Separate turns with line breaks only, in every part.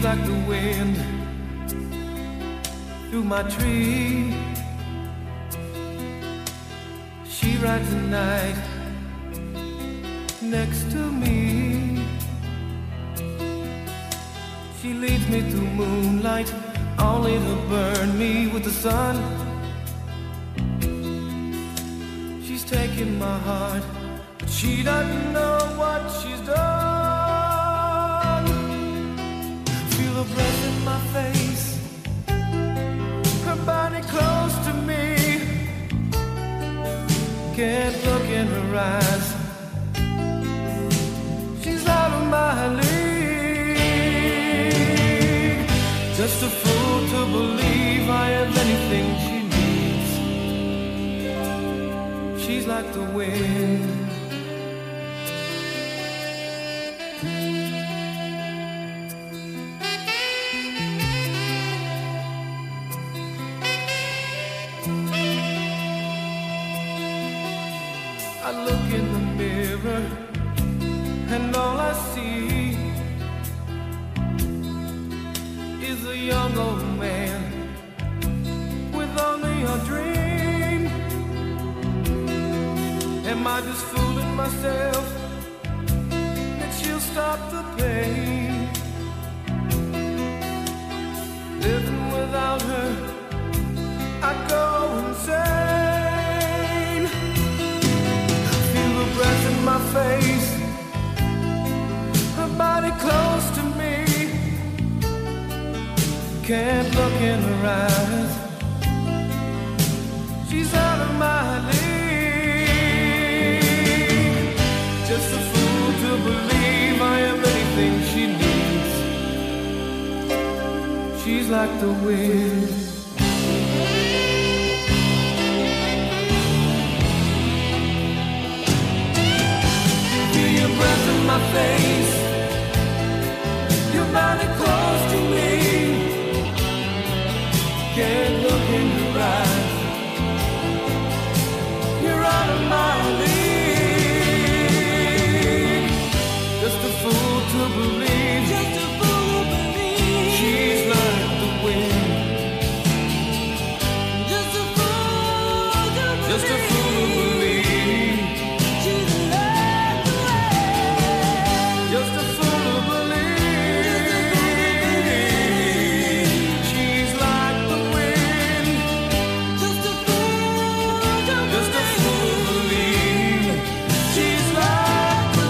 like the wind through my tree. She rides the night next to me. She leads me through moonlight, only to burn me with the sun. She's taking my heart, but she doesn't know what she's done. Feel her breath in my face, her body close to me. Can't look in her eyes, she's out of my league. Just a fool to believe I have anything she needs. She's like the wind. I look in the mirror and all I see is a young old man with only a dream. Am I just fooling myself that she'll stop the pain? Living without her, I go insane. Feel the breath in my face, her body close to me. Can't look in her eyes, she's out of my league. Just a fool to believe I am anything she needs. She's like the wind. Feel your breath in my face, your body close to me. Can't look in your eyes, you're out of my league. Just a fool to believe, just a fool to believe. She's like the wind. Just a fool to believe, just a fool to believe. She's like the wind. Just a fool to believe. She's like the wind. Just a fool to believe. She's like the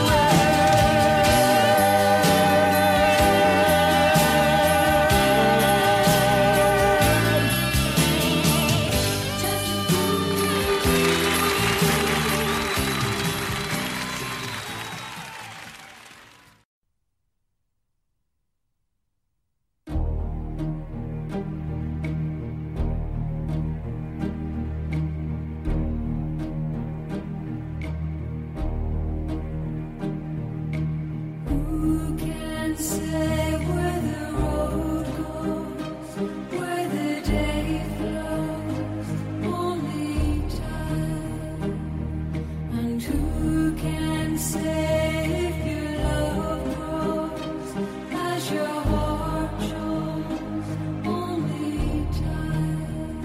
Who can say where the road goes, where the day flows? Only time. And who can say if your love grows as your heart shows? Only time.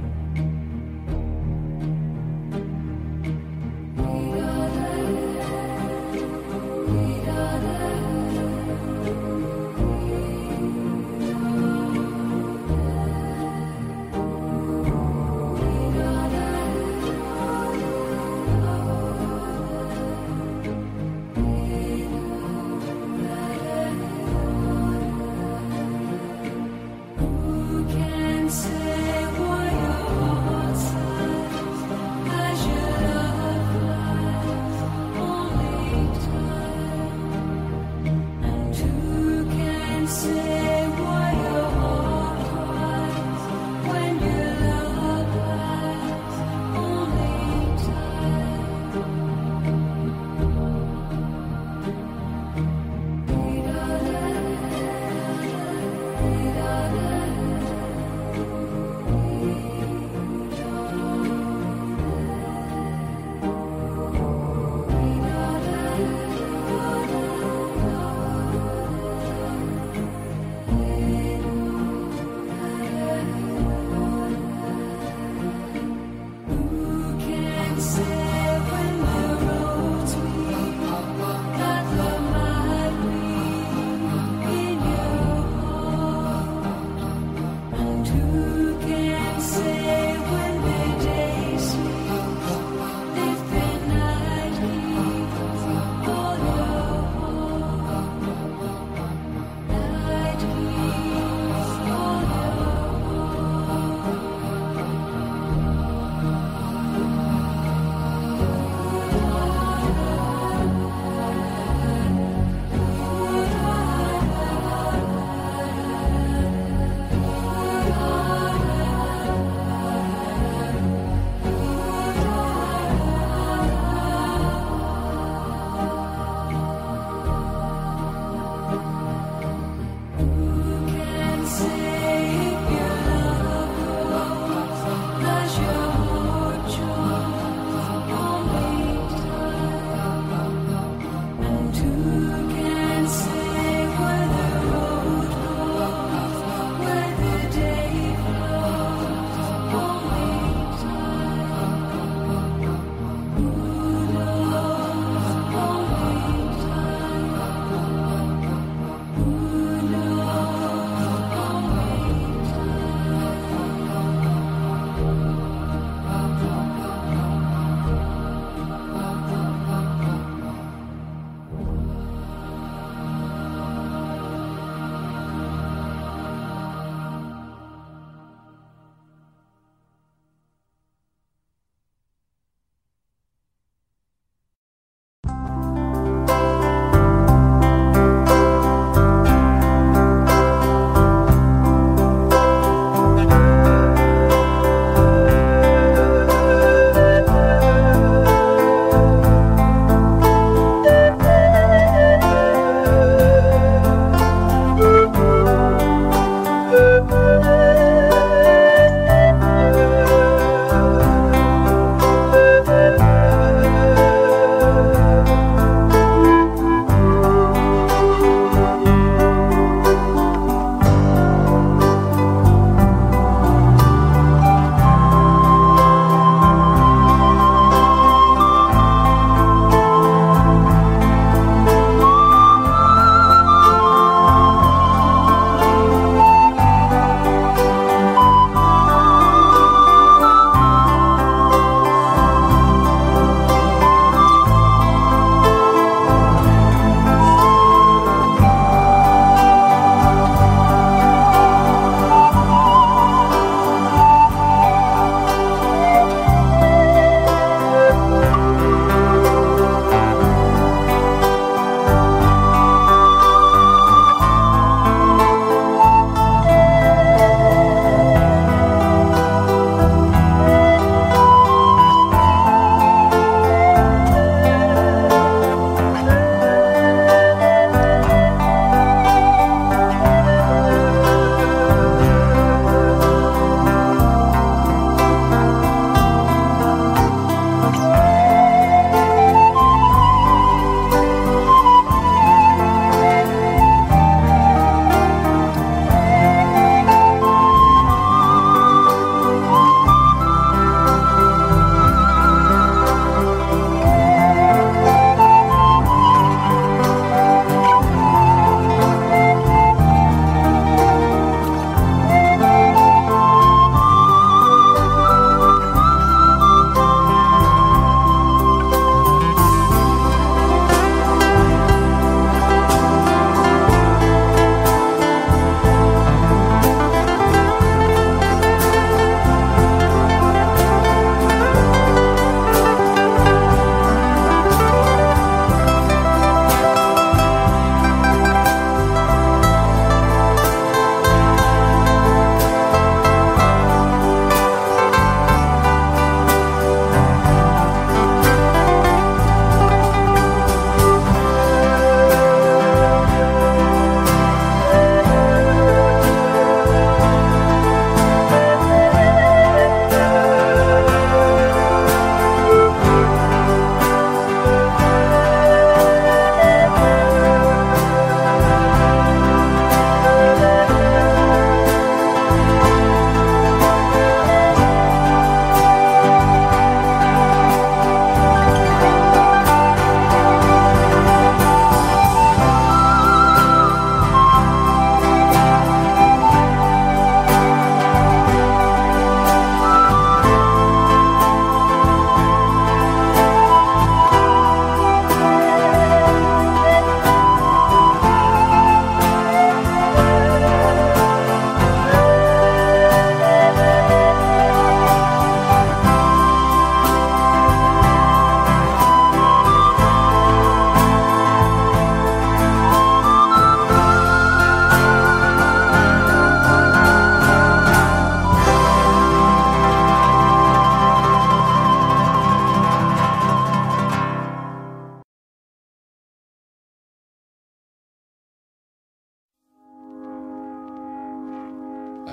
We gotta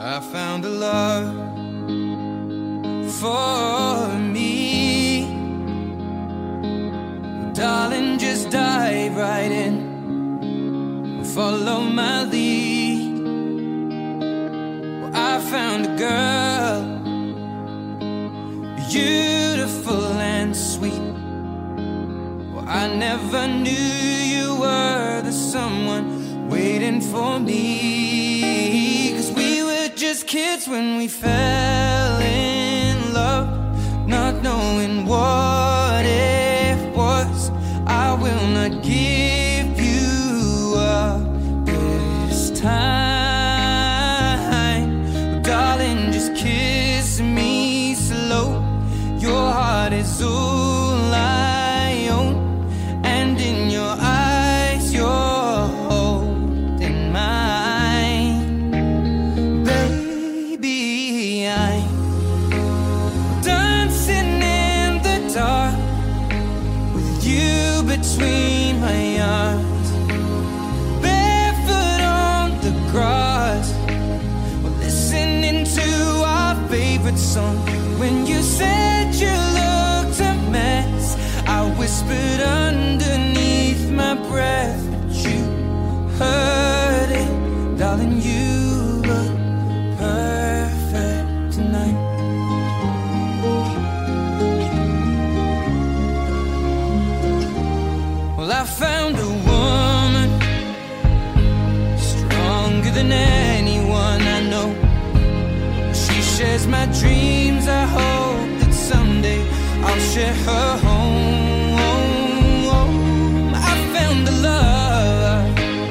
I found a love for me. Darling, just dive right in, follow my lead. Well, I found a girl, beautiful and sweet. Well, I never knew you were the someone waiting for me. 'Cause we were just kids when we fell in love, not knowing what it was. I will not give you up this time. Darling, just kiss me slow. Your heart is all I own, and in your eyes you're holding mine. Baby, I'm dancing in the dark with you between my arms, barefoot on the grass. We're listening to our favorite song. When you said you looked a mess, I whispered underneath my breath, but you heard it. Darling, you look perfect tonight. Well, I found a woman stronger than anyone I know. She shares my dreams. I hope that someday I'll share her home. I found a love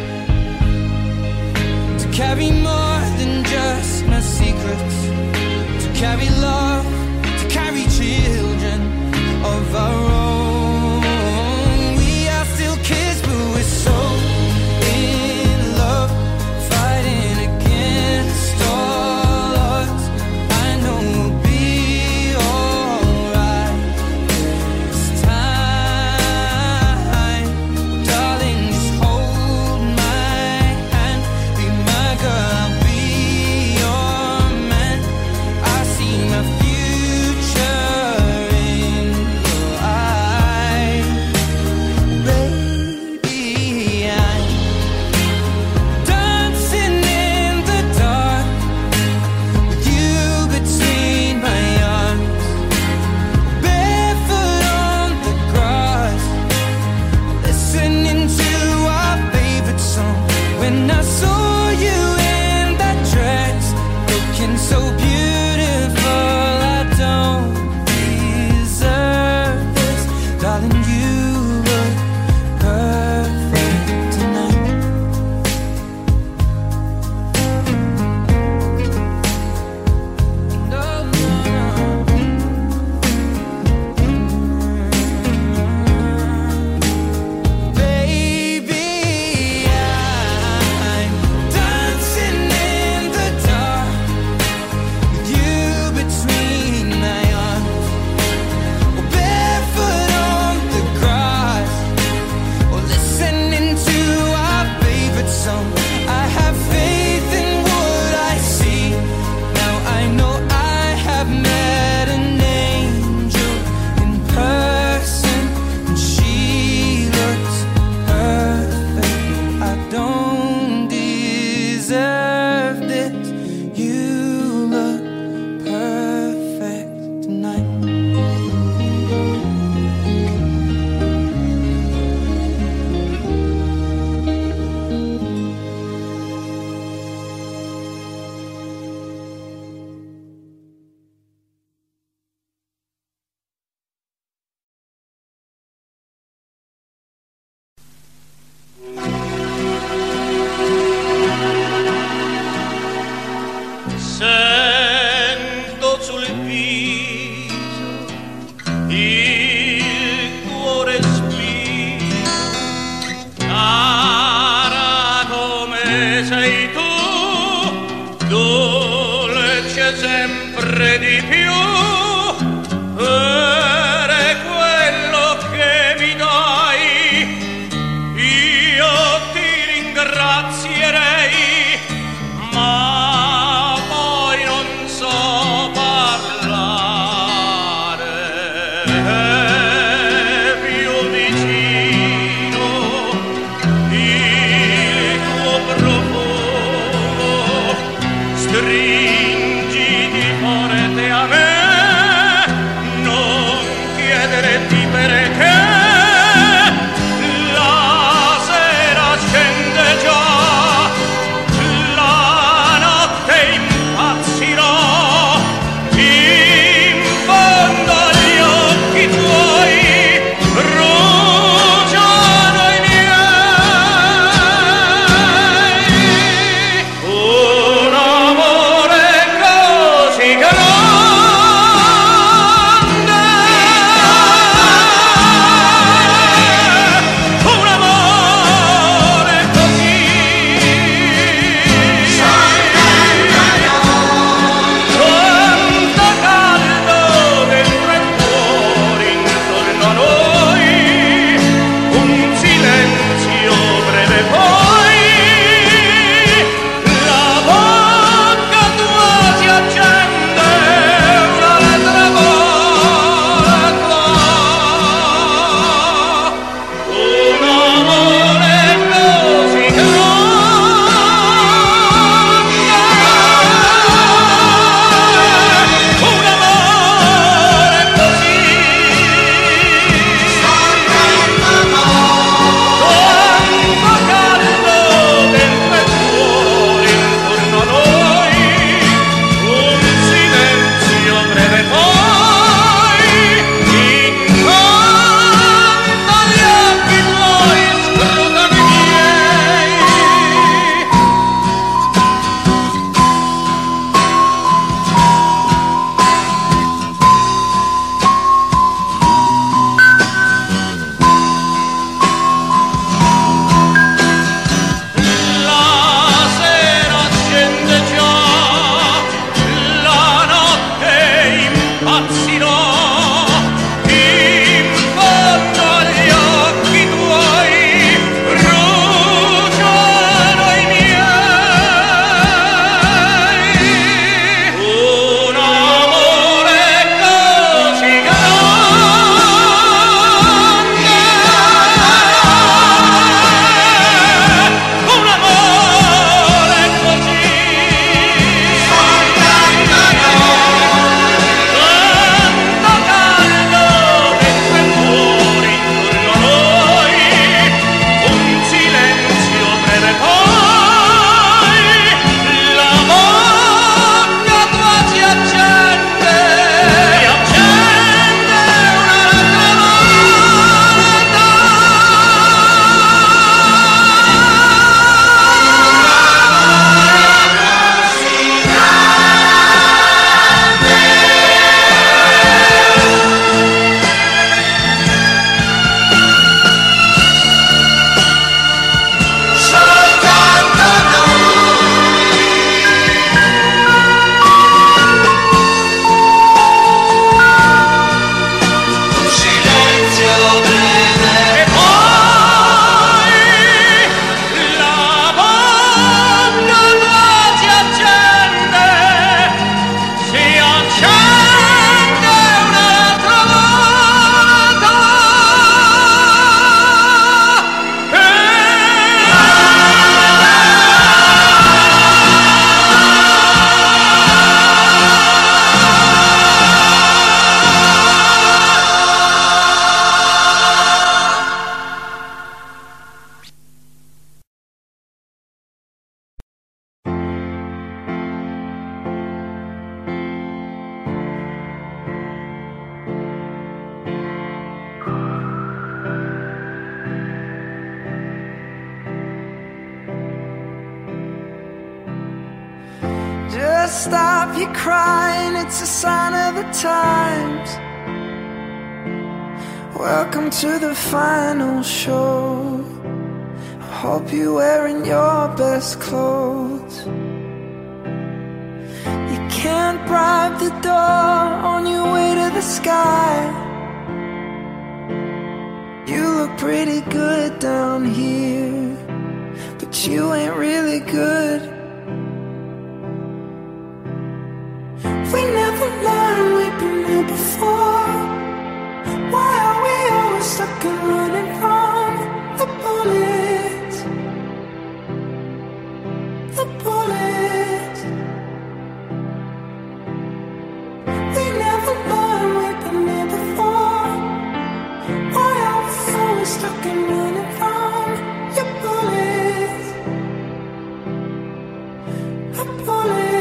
to carry more than just my secrets, to carry love, to carry children of our own. We are still kids, but we're so in love, fighting against all odds. I know we'll be alright this time. Darling, just hold my hand, be my girl, I'll be your man. I see my future in your eyes. Baby, I'm dancing in the dark with you between my arms, barefoot on the grass, listening to our favorite song. When I saw you in that dress, looking so beautiful, I don't deserve this. Darling, you look perfect tonight. No, no, no. Baby, I'm dancing in the dark with you between my arms, or barefoot on the grass, or listening to our favorite song. I have faith in what I see. Now I know I have met an angel in person, and she looks perfect. I don't deserve this. You look perfect tonight.
Sento sul viso il tuo respiro, cara come sei tu, dolce sempre di più, per quello che mi dai, io ti ringrazierei, ma
Just stop your crying, it's a sign of the times. Welcome to the final show. I hope you're wearing your best clothes. You can't bribe the door on your way to the sky. You look pretty good down here, but you ain't really good. We never learned, we've been here before. Why are we always stuck and running from the bullets? The bullets. We never learned, we've been here before. Why are we always stuck and running from your bullets? The bullets.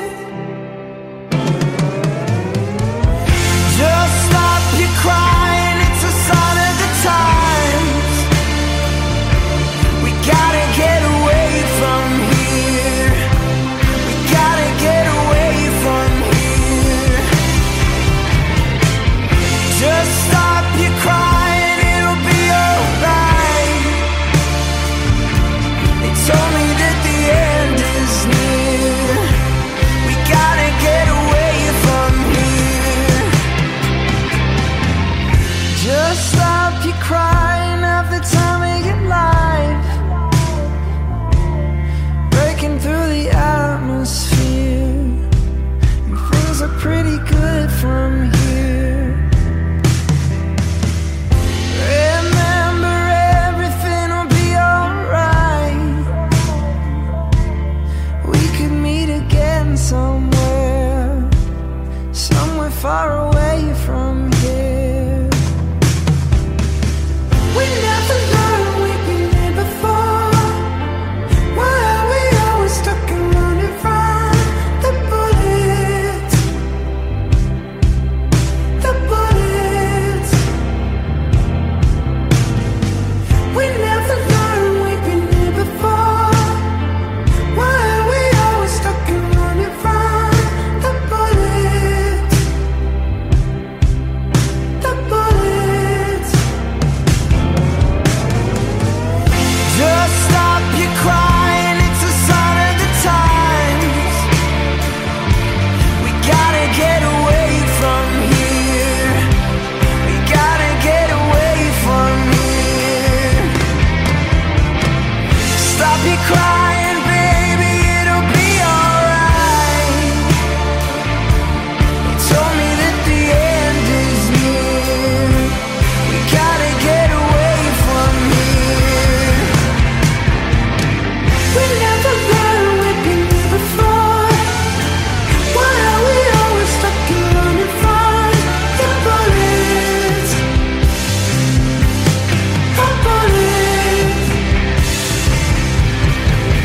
Just stop your crying, it's a sign of the times. We gotta get away from here. We gotta get away from here. Just stop your crying, it'll be alright. They told me that the end is near. We gotta get away from here. Just stop your crying, have the time of your life. Breaking through the atmosphere, and things are pretty good from here. Remember, everything will be alright. We could meet again somewhere, somewhere far away from here. We never learned, we've been here before. Why are we always stuck and running from the bullets? The bullets. We never learned, we've been here before. Why are we always stuck and running from the bullets? The bullets. Just stop your crying, it's a sign of the times. We gotta get away from here. We gotta get away from here. Stop your crying, baby, it'll be alright. They told me that the end is near. We gotta get away from here. We never learned, we've been here before. Why are we always stuck and running from the bullets? The bullets.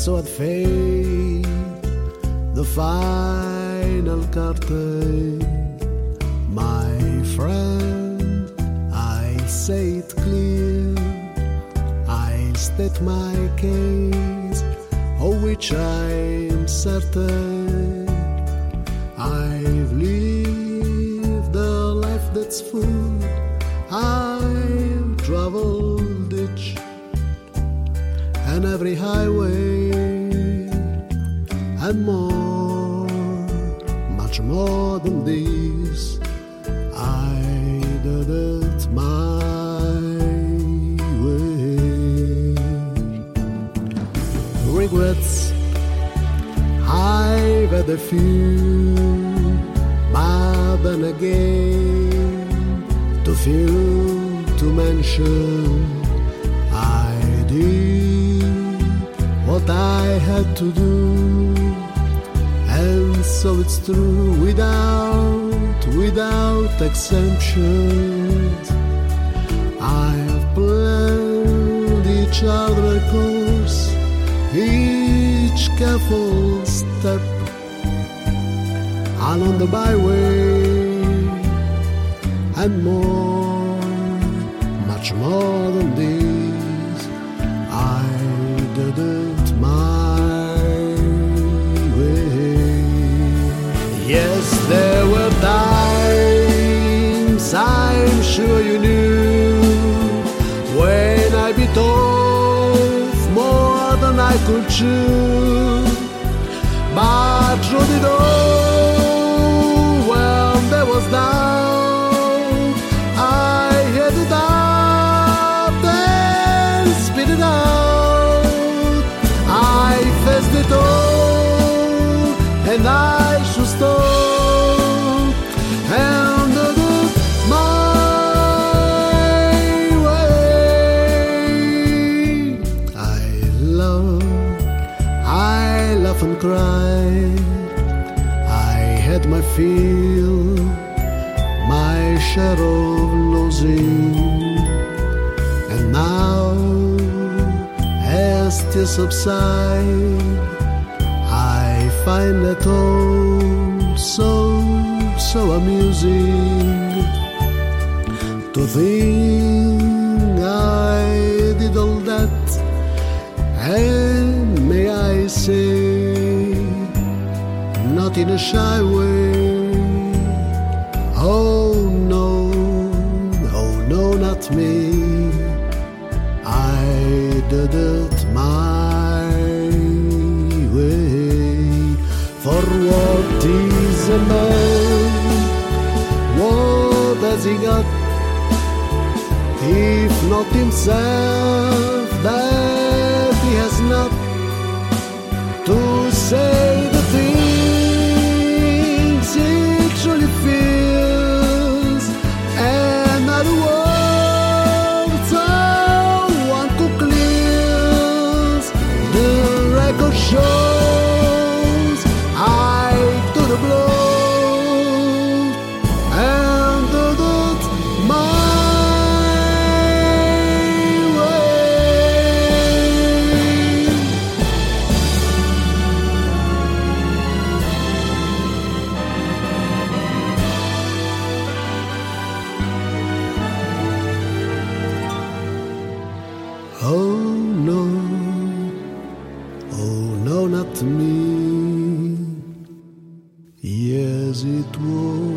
so at fate, the final curtain. My friend, I'll say it clear, I'll state my case, of which I'm certain. I've lived a life that's full, I've traveled each and every highway and more, much more than this. I did it my way. Regrets, I've had a few, but then again, too few to mention. I did what I had to do, and so it's true, without exemptions. I have planned each other course, each careful step along the byway, and more, much more than this. I did it my way. Yes, there were times, I'm sure you knew, when I bit off more than I could chew. But through it all, when there was doubt, I had it out and spit it out. I faced it all, and I should stop and do it my way. I laugh and cry. I had my fill, my share of losing, and now, as tears subside, I find it all so amusing to think I did all that, and may I say, not in a shy way. Oh no, not me. I did it my way. For what is a man? What has he got, if not himself that he has not? To say the things he truly feels, and not a word someone could clear. The record shows I took the blow and did it my Oh no, not me. Yes, it was.